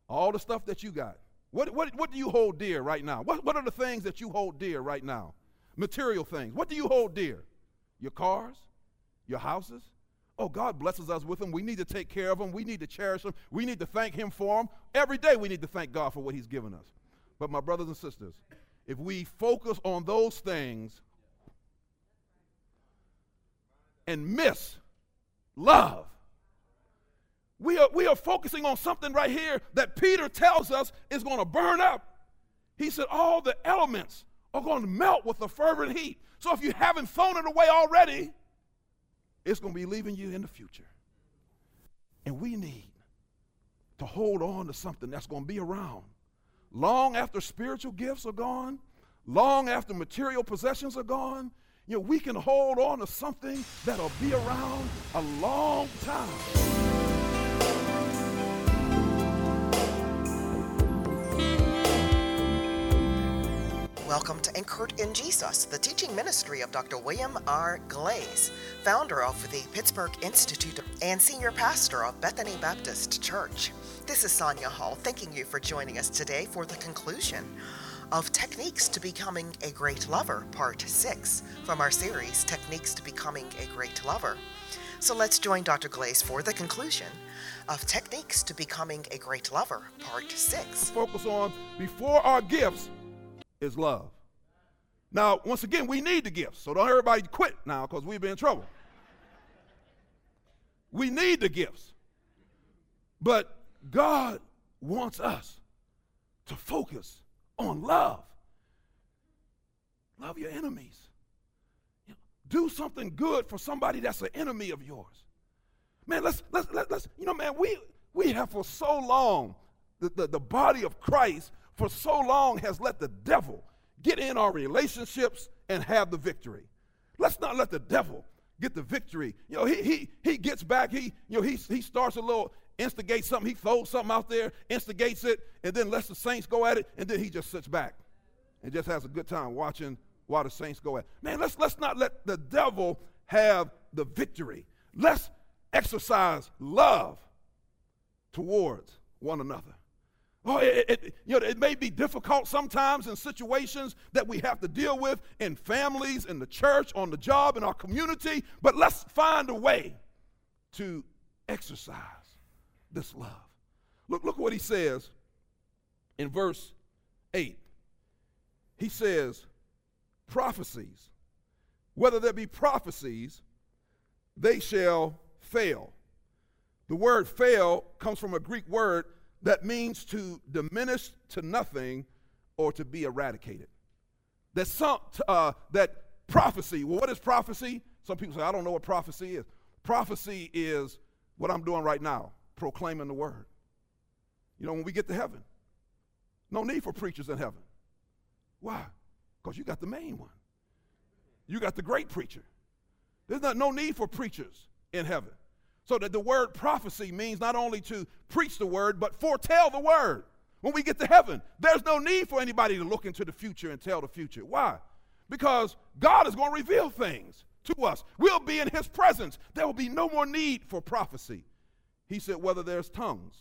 All the stuff that you got. What do you hold dear right now? What are the things that you hold dear right now? Material things. What do you hold dear? Your cars? Your houses? Oh, God blesses us with them. We need to take care of them. We need to cherish them. We need to thank him for them. Every day we need to thank God for what he's given us. But my brothers and sisters, if we focus on those things and miss love, we are focusing on something right here that Peter tells us is going to burn up. He said all the elements are going to melt with a fervent heat. So if you haven't thrown it away already, it's going to be leaving you in the future. And we need to hold on to something that's going to be around long after spiritual gifts are gone, long after material possessions are gone. You know, we can hold on to something that'll be around a long time. Welcome to Anchored in Jesus, the teaching ministry of Dr. William R. Glaze, founder of the Pittsburgh Institute and senior pastor of Bethany Baptist Church. This is Sonia Hall, thanking you for joining us today for the conclusion of Techniques to Becoming a Great Lover, Part 6, from our series, Techniques to Becoming a Great Lover. So let's join Dr. Glaze for the conclusion of Techniques to Becoming a Great Lover, Part 6. Focus on before our gifts is love. Now, once again, we need the gifts, so don't everybody quit now because we've been in trouble. We need the gifts, but God wants us to focus on love. Love your enemies. Do something good for somebody that's an enemy of yours. Man, let's man, we have for so long, the body of Christ for so long has let the devil get in our relationships and have the victory. Let's not let the devil get the victory. You know, he gets back, he starts a little, instigates something, he throws something out there, instigates it, and then lets the saints go at it, and then he just sits back and just has a good time watching while the saints go at it. Man, let's not let the devil have the victory. Let's exercise love towards one another. Oh, it may be difficult sometimes in situations that we have to deal with in families, in the church, on the job, in our community, but let's find a way to exercise this love. Look what he says in verse 8. He says, prophecies, whether there be prophecies, they shall fail. The word fail comes from a Greek word that means to diminish to nothing or to be eradicated. That prophecy, well, what is prophecy? Some people say, I don't know what prophecy is. Prophecy is what I'm doing right now, proclaiming the word. You know, when we get to heaven, no need for preachers in heaven. Why? Because you got the main one. You got the great preacher. There's no need for preachers in heaven. So that the word prophecy means not only to preach the word, but foretell the word. When we get to heaven, there's no need for anybody to look into the future and tell the future. Why? Because God is going to reveal things to us. We'll be in his presence. There will be no more need for prophecy. He said, whether there's tongues,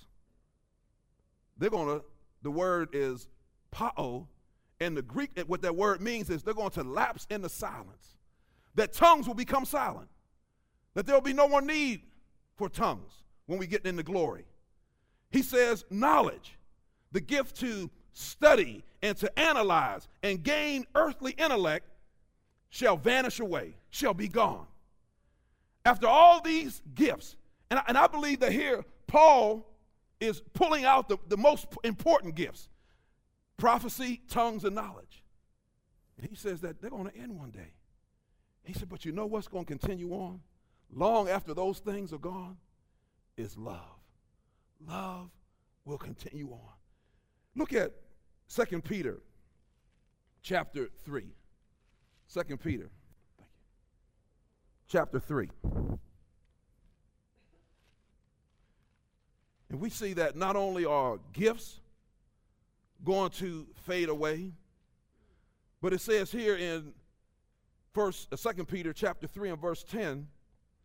the word is pao, and the Greek, what that word means is they're going to lapse into silence. That tongues will become silent. That there will be no more need for tongues when we get into glory. He says knowledge, the gift to study and to analyze and gain earthly intellect, shall vanish away, shall be gone. After all these gifts, and I believe that here Paul is pulling out the most important gifts, prophecy, tongues, and knowledge. And he says that they're going to end one day. He said, but you know what's going to continue on? Long after those things are gone, is love. Love will continue on. Look at 2 Peter chapter 3. 2 Peter chapter 3. And we see that not only are gifts going to fade away, but it says here in 2 Peter chapter 3 and verse 10,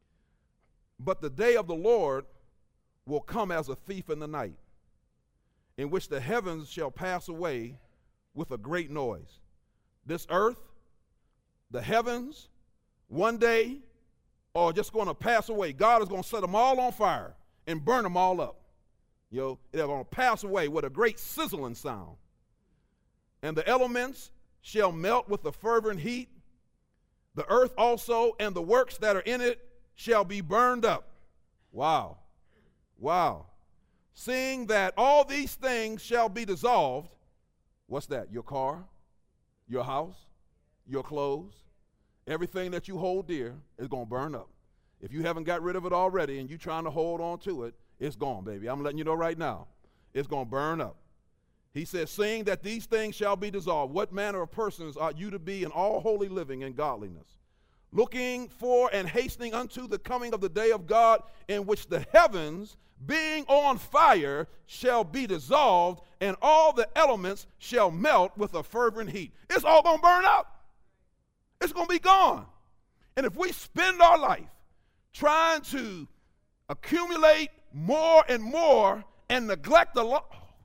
but the day of the Lord will come as a thief in the night, in which the heavens shall pass away with a great noise. This earth, the heavens, one day are just going to pass away. God is going to set them all on fire and burn them all up. They're going to pass away with a great sizzling sound. And the elements shall melt with a fervent heat. The earth also and the works that are in it shall be burned up. Wow. Wow. Seeing that all these things shall be dissolved. What's that? Your car, your house, your clothes, everything that you hold dear is going to burn up. If you haven't got rid of it already and you're trying to hold on to it, it's gone, baby. I'm letting you know right now. It's going to burn up. He says, seeing that these things shall be dissolved, what manner of persons ought you to be in all holy living and godliness, looking for and hastening unto the coming of the day of God, in which the heavens, being on fire, shall be dissolved, and all the elements shall melt with a fervent heat. It's all going to burn up. It's going to be gone. And if we spend our life trying to accumulate more and more and neglect along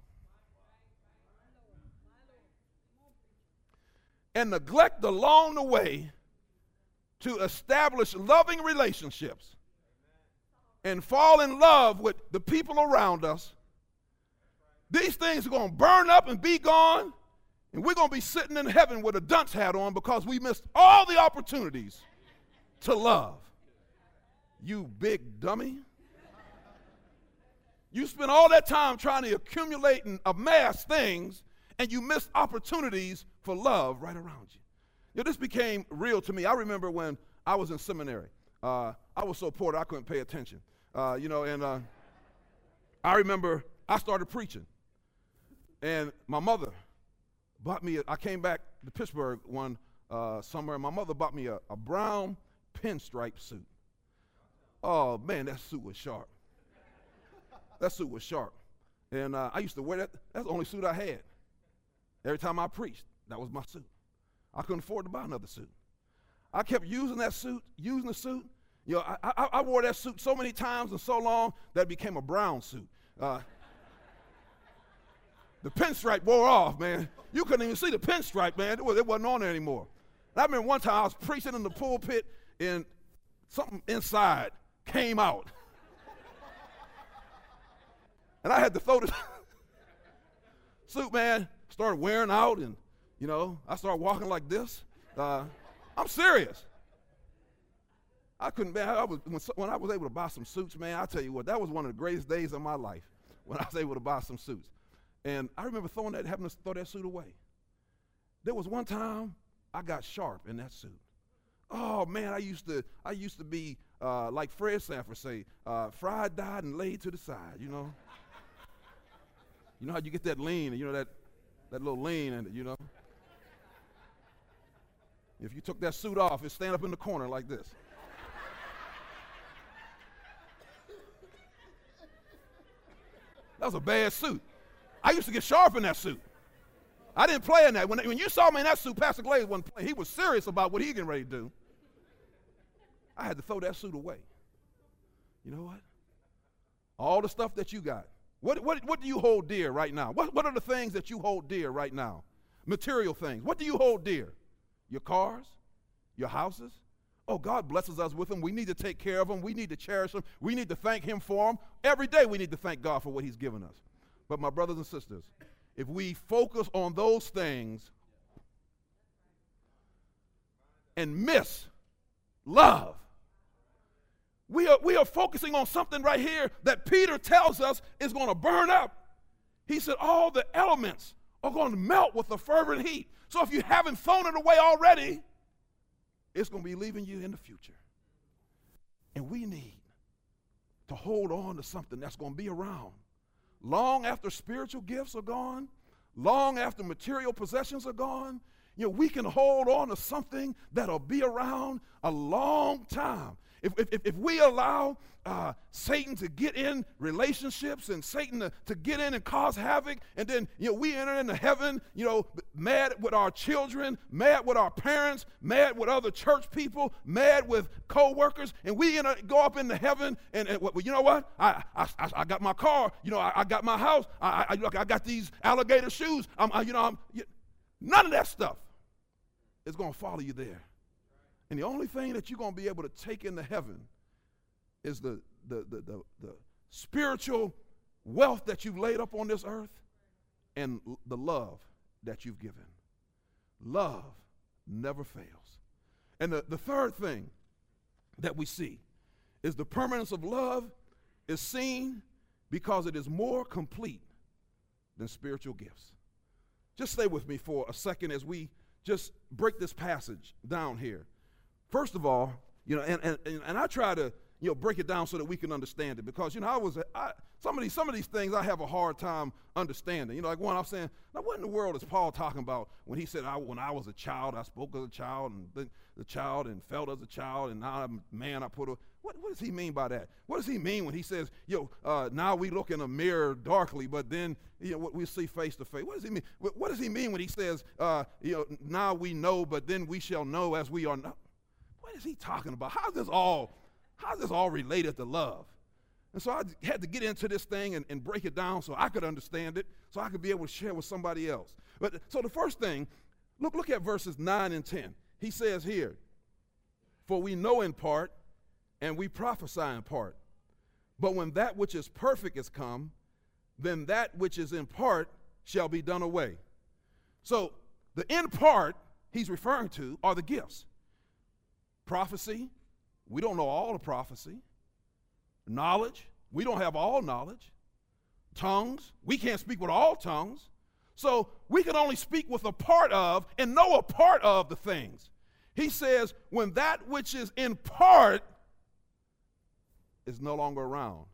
the way to establish loving relationships and fall in love with the people around us, these things are going to burn up and be gone, and we're going to be sitting in heaven with a dunce hat on because we missed all the opportunities to love. You big dummy. You spend all that time trying to accumulate and amass things, and you missed opportunities for love right around you. This became real to me. I remember when I was in seminary. I was so poor that I couldn't pay attention. I remember I started preaching. And my mother bought me, I came back to Pittsburgh one summer, and my mother bought me a brown pinstripe suit. Oh, man, that suit was sharp. That suit was sharp. And I used to wear that. That's the only suit I had. Every time I preached, that was my suit. I couldn't afford to buy another suit. I kept using that suit, using the suit. I wore that suit so many times and so long that it became a brown suit. The pinstripe wore off, man. You couldn't even see the pinstripe, man. It wasn't on there anymore. And I remember one time I was preaching in the pulpit and something inside came out. And I had to throw the suit, man. Started wearing out, and, I started walking like this. I'm serious. I couldn't, man. When I was able to buy some suits, man, I tell you what, that was one of the greatest days of my life when I was able to buy some suits. And I remember having to throw that suit away. There was one time I got sharp in that suit. Oh, man, I used to be like Fred Sanford say, fried, dyed, and laid to the side, You know how you get that lean, that little lean in it, If you took that suit off, it'd stand up in the corner like this. That was a bad suit. I used to get sharp in that suit. I didn't play in that. When you saw me in that suit, Pastor Glaze wasn't playing. He was serious about what he getting ready to do. I had to throw that suit away. You know what? All the stuff that you got. What do you hold dear right now? What are the things that you hold dear right now? Material things. What do you hold dear? Your cars? Your houses? Oh, God blesses us with them. We need to take care of them. We need to cherish them. We need to thank him for them. Every day we need to thank God for what he's given us. But my brothers and sisters, if we focus on those things and miss love, we are focusing on something right here that Peter tells us is going to burn up. He said all the elements are going to melt with a fervent heat. So if you haven't thrown it away already, it's going to be leaving you in the future. And we need to hold on to something that's going to be around long after spiritual gifts are gone, long after material possessions are gone. We can hold on to something that'll be around a long time. If we allow Satan to get in relationships and Satan to get in and cause havoc, and then we enter into heaven mad with our children, mad with our parents, mad with other church people, mad with co-workers, and we go up into heaven and you know what? I got my car, I got my house, I got these alligator shoes, none of that stuff is going to follow you there. And the only thing that you're going to be able to take into heaven is the spiritual wealth that you've laid up on this earth and the love that you've given. Love never fails. And the third thing that we see is the permanence of love is seen because it is more complete than spiritual gifts. Just stay with me for a second as we just break this passage down here. First of all, and I try to break it down so that we can understand it, because some of these things I have a hard time understanding. Like one, I'm saying, now what in the world is Paul talking about when he said, when I was a child, I spoke as a child, and the child, and felt as a child, and now I'm a man, I put a. What does he mean by that? What does he mean when he says, now we look in a mirror darkly, but then we see face to face? What does he mean? What does he mean when he says, now we know, but then we shall know as we are known? What is he talking about? How's this all related to love? And so I had to get into this thing and break it down so I could understand it, so I could be able to share with somebody else. But so the first thing, look at verses 9 and 10. He says here, for we know in part, and we prophesy in part. But when that which is perfect is come, then that which is in part shall be done away. So the in part he's referring to are the gifts. Prophecy, we don't know all the prophecy. Knowledge, we don't have all knowledge. Tongues, we can't speak with all tongues. So we can only speak with a part of and know a part of the things. He says, when that which is in part is no longer around,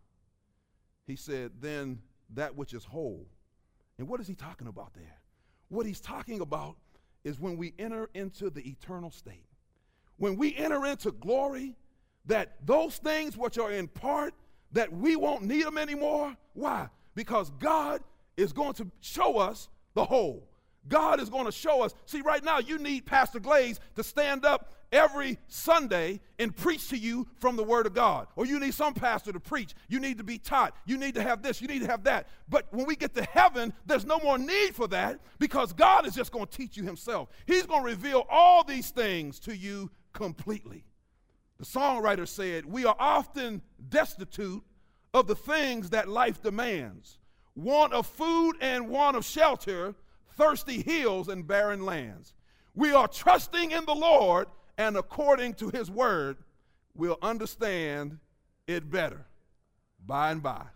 he said, then that which is whole. And what is he talking about there? What he's talking about is when we enter into the eternal state. When we enter into glory, that those things which are in part, that we won't need them anymore. Why? Because God is going to show us the whole. God is going to show us. See, right now you need Pastor Glaze to stand up every Sunday and preach to you from the Word of God. Or you need some pastor to preach. You need to be taught. You need to have this. You need to have that. But when we get to heaven, there's no more need for that, because God is just going to teach you himself. He's going to reveal all these things to you completely. The songwriter said, we are often destitute of the things that life demands. Want of food and want of shelter, thirsty hills and barren lands. We are trusting in the Lord, and according to his word, we'll understand it better by and by.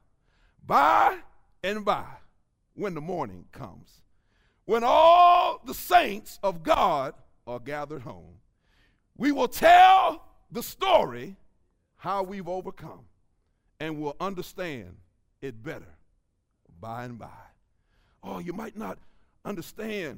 By and by, when the morning comes, when all the saints of God are gathered home, we will tell the story how we've overcome, and we'll understand it better by and by. Oh, you might not understand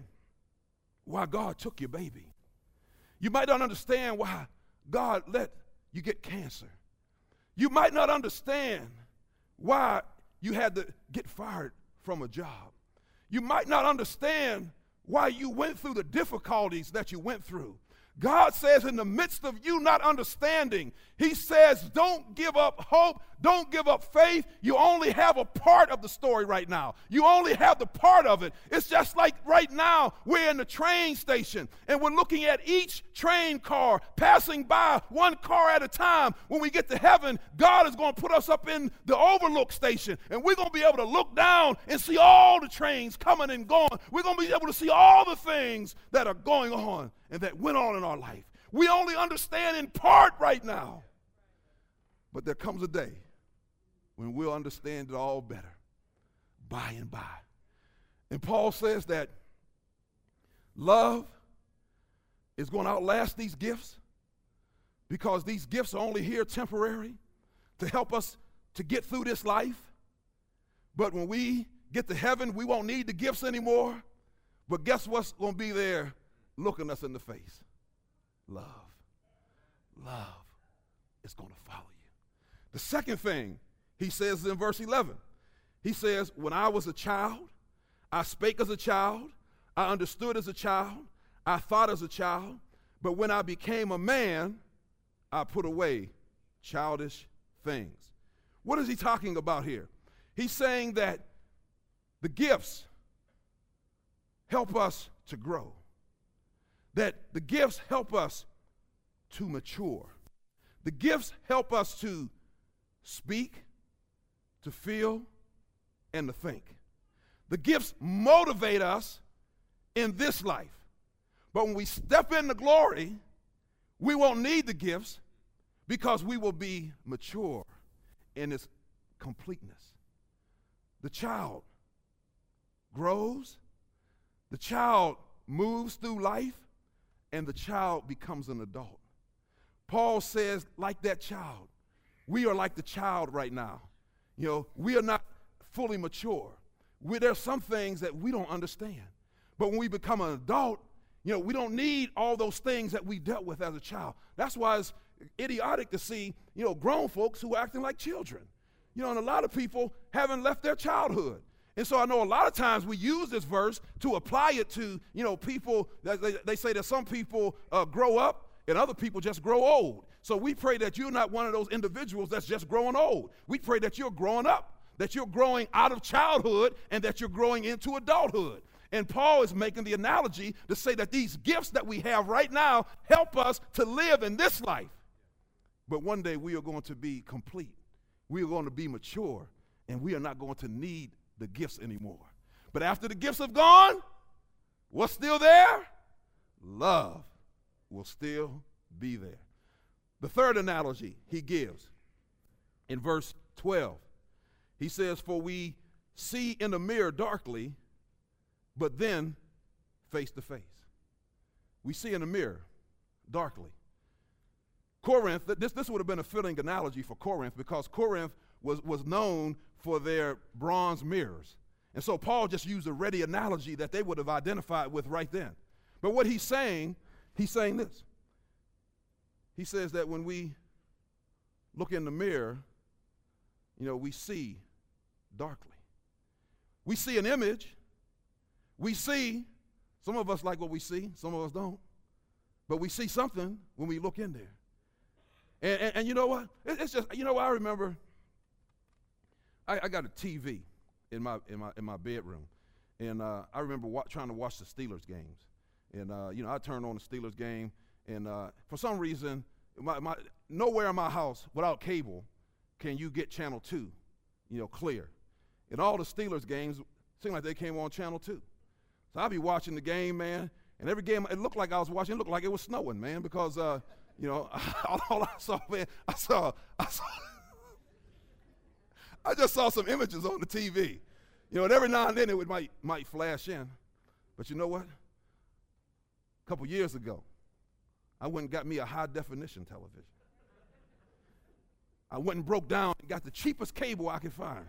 why God took your baby. You might not understand why God let you get cancer. You might not understand why you had to get fired from a job. You might not understand why you went through the difficulties that you went through. God says in the midst of you not understanding, he says, don't give up hope, don't give up faith. You only have a part of the story right now. You only have the part of it. It's just like right now we're in the train station and we're looking at each train car passing by one car at a time. When we get to heaven, God is going to put us up in the overlook station, and we're going to be able to look down and see all the trains coming and going. We're going to be able to see all the things that are going on and that went on in our life. We only understand in part right now. But there comes a day when we'll understand it all better, by and by. And Paul says that love is going to outlast these gifts, because these gifts are only here temporary to help us to get through this life. But when we get to heaven, we won't need the gifts anymore. But guess what's going to be there looking us in the face? Love. Love. is going to follow you. The second thing he says in verse 11, he says, when I was a child, I spake as a child, I understood as a child, I thought as a child, but when I became a man, I put away childish things. What is he talking about here? He's saying that the gifts help us to grow, that the gifts help us to mature. The gifts help us to speak, to feel, and to think. The gifts motivate us in this life. But when we step into glory, we won't need the gifts because we will be mature in its completeness. The child grows, the child moves through life, and the child becomes an adult. Paul says, like that child, we are like the child right now. You know, we are not fully mature. There's some things that we don't understand. But when we become an adult, you know, we don't need all those things that we dealt with as a child. That's why it's idiotic to see, you know, grown folks who are acting like children. You know, and a lot of people haven't left their childhood. And so I know a lot of times we use this verse to apply it to, you know, people. They say that some people grow up and other people just grow old. So we pray that you're not one of those individuals that's just growing old. We pray that you're growing up, that you're growing out of childhood, and that you're growing into adulthood. And Paul is making the analogy to say that these gifts that we have right now help us to live in this life. But one day we are going to be complete. We are going to be mature, and we are not going to need the gifts anymore. But after the gifts have gone, what's still there? Love will still be there. The third analogy he gives in verse 12, he says, for we see in the mirror darkly, but then face to face. We see in the mirror darkly. Corinth, this would have been a fitting analogy for Corinth because Corinth was known for their bronze mirrors. And so Paul just used a ready analogy that they would have identified with right then. But what he's saying this. He says that when we look in the mirror, you know, we see darkly. We see an image. We see, some of us like what we see, some of us don't. But we see something when we look in there. And you know what? It's just, you know, I remember I got a TV in my bedroom, and I remember trying to watch the Steelers games, and you know, I turned on the Steelers game, and for some reason, nowhere in my house without cable can you get Channel 2, you know, clear, and all the Steelers games seemed like they came on Channel 2, so I'd be watching the game, man, and every game it looked like I was watching, it looked like it was snowing, man, because you know, all I saw, man, I just saw some images on the TV. You know, and every now and then it might flash in. But you know what? A couple years ago, I went and got me a high-definition television. I went and broke down and got the cheapest cable I could find.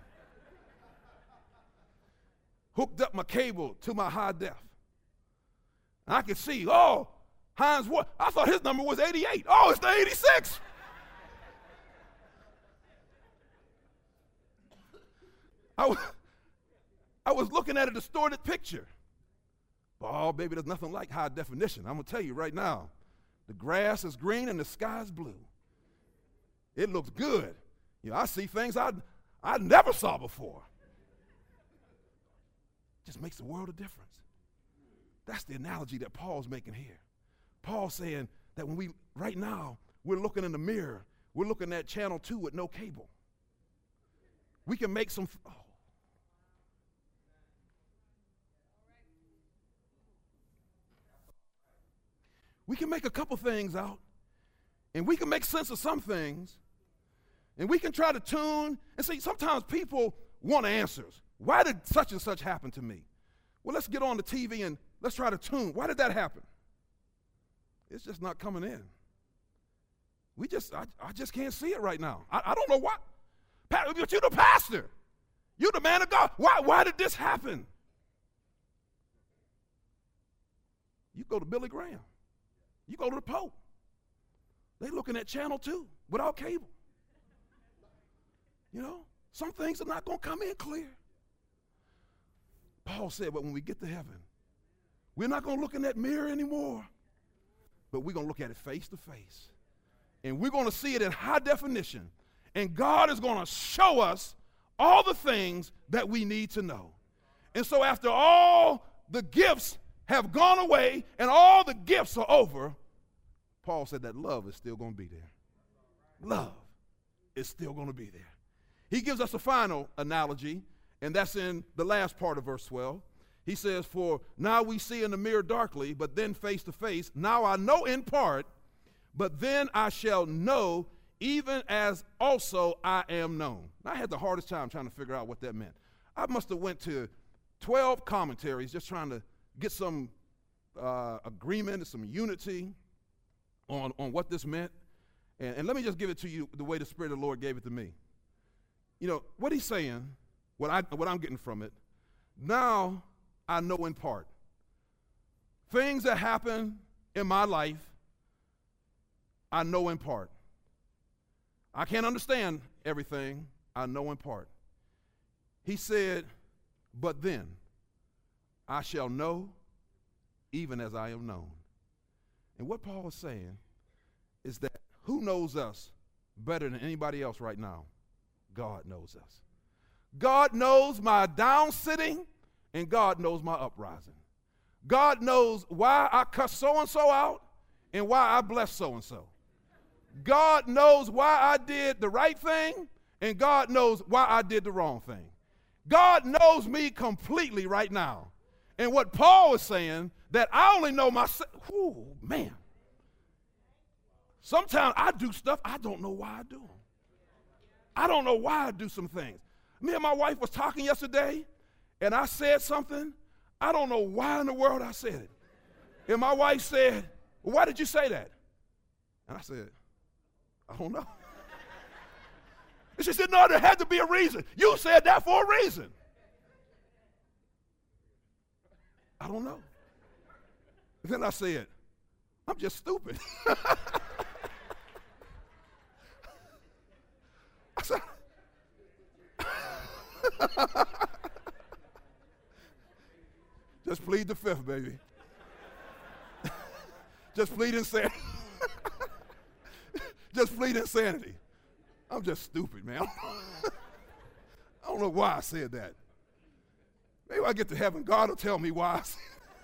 Hooked up my cable to my high def. And I could see, oh, Hines, what? I thought his number was 88. Oh, it's the 86. I was looking at a distorted picture. Oh, baby, there's nothing like high definition. I'm going to tell you right now. The grass is green and the sky is blue. It looks good. You know, I see things I never saw before. Just makes a world of difference. That's the analogy that Paul's making here. Paul's saying that when right now, we're looking in the mirror, we're looking at Channel 2 with no cable. We can make some, we can make a couple things out, and we can make sense of some things, and we can try to tune, and see, sometimes people want answers. Why did such and such happen to me? Well, let's get on the TV and let's try to tune. Why did that happen? It's just not coming in. I just can't see it right now. I don't know why. But you're the pastor. You're the man of God. Why did this happen? You go to Billy Graham. You go to the Pope. They looking at Channel 2 without cable. You know, some things are not going to come in clear. Paul said, but when we get to heaven, we're not going to look in that mirror anymore, but we're going to look at it face to face. And we're going to see it in high definition. And God is going to show us all the things that we need to know. And so after all the gifts have gone away and all the gifts are over, Paul said that love is still going to be there. Love is still going to be there. He gives us a final analogy, and that's in the last part of verse 12. He says, for now we see in the mirror darkly, but then face to face. Now I know in part, but then I shall know, even as also I am known. Now, I had the hardest time trying to figure out what that meant. I must have went to 12 commentaries just trying to get some agreement and some unity on what this meant. And let me just give it to you the way the Spirit of the Lord gave it to me. You know, what he's saying, what I'm getting from it, now I know in part. Things that happen in my life, I know in part. I can't understand everything, I know in part. He said, but then I shall know even as I am known. And what Paul is saying is that who knows us better than anybody else right now? God knows us. God knows my down sitting, and God knows my uprising. God knows why I cuss so-and-so out and why I bless so-and-so. God knows why I did the right thing, and God knows why I did the wrong thing. God knows me completely right now. And what Paul is saying, that I only know myself. Ooh, man. Sometimes I do stuff I don't know why I do them. I don't know why I do some things. Me and my wife was talking yesterday, and I said something. I don't know why in the world I said it. And my wife said, well, why did you say that? And I said, I don't know. And she said, no, there had to be a reason. You said that for a reason. I don't know. And then I said, I'm just stupid. I said, just plead the fifth, baby. Just plead insanity. Just plead insanity. I'm just stupid, man. I don't know why I said that. Maybe when I get to heaven, God will tell me why I said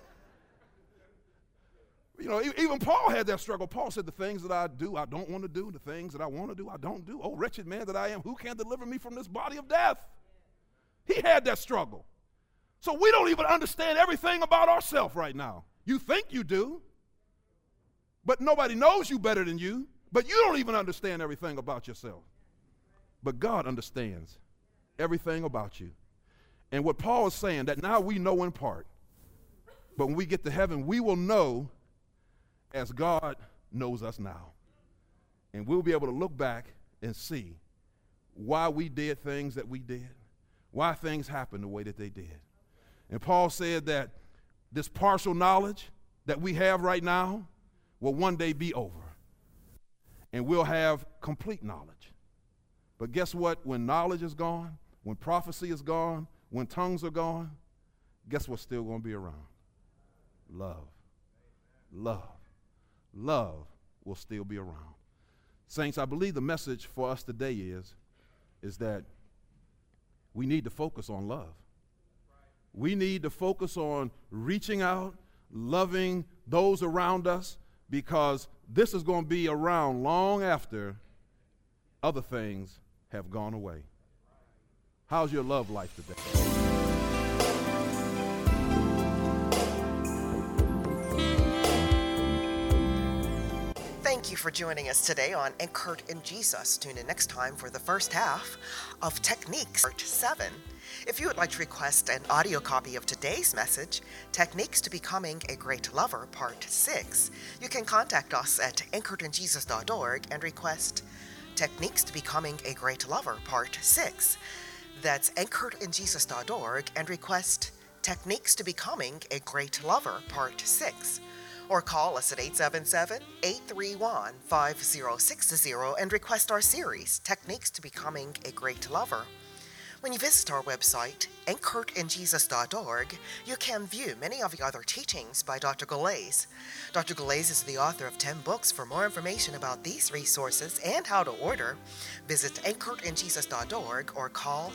it. You know, even Paul had that struggle. Paul said, the things that I do, I don't want to do. The things that I want to do, I don't do. Oh, wretched man that I am, who can deliver me from this body of death? He had that struggle. So we don't even understand everything about ourselves right now. You think you do, but nobody knows you better than you. But you don't even understand everything about yourself. But God understands everything about you. And what Paul is saying, that now we know in part, but when we get to heaven, we will know as God knows us now. And we'll be able to look back and see why we did things that we did, why things happened the way that they did. And Paul said that this partial knowledge that we have right now will one day be over. And we'll have complete knowledge. But guess what? When knowledge is gone, when prophecy is gone, when tongues are gone, guess what's still going to be around? Love. Love. Love will still be around. Saints, I believe the message for us today is that we need to focus on love. We need to focus on reaching out, loving those around us, because this is going to be around long after other things have gone away. How's your love life today? Thank you for joining us today on Anchored in Jesus. Tune in next time for the first half of Techniques, Part 7. If you would like to request an audio copy of today's message, Techniques to Becoming a Great Lover, Part 6, you can contact us at anchoredinjesus.org and request Techniques to Becoming a Great Lover, Part 6. That's anchoredinjesus.org and request Techniques to Becoming a Great Lover, Part 6. Or call us at 877-831-5060 and request our series, Techniques to Becoming a Great Lover. When you visit our website, anchoredinjesus.org, you can view many of the other teachings by Dr. Galais. Dr. Galais is the author of 10 books. For more information about these resources and how to order, visit anchoredinjesus.org or call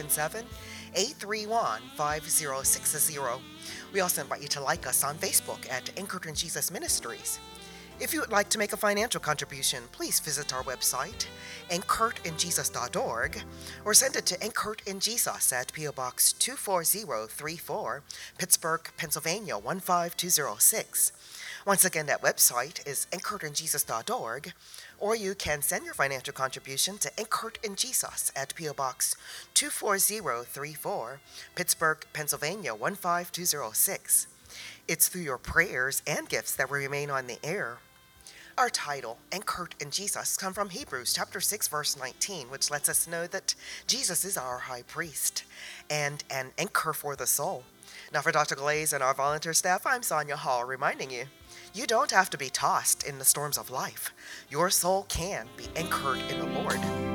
877-831-5060. We also invite you to like us on Facebook at Anchored in Jesus Ministries. If you would like to make a financial contribution, please visit our website, anchoredinjesus.org, or send it to Anchored in Jesus at P.O. Box 24034, Pittsburgh, Pennsylvania 15206. Once again, that website is anchoredinjesus.org, or you can send your financial contribution to Anchored in Jesus at P.O. Box 24034, Pittsburgh, Pennsylvania 15206. It's through your prayers and gifts that we remain on the air. Our title, Anchored in Jesus, comes from Hebrews chapter 6, verse 19, which lets us know that Jesus is our high priest and an anchor for the soul. Now for Dr. Galais and our volunteer staff, I'm Sonia Hall, reminding you, you don't have to be tossed in the storms of life. Your soul can be anchored in the Lord.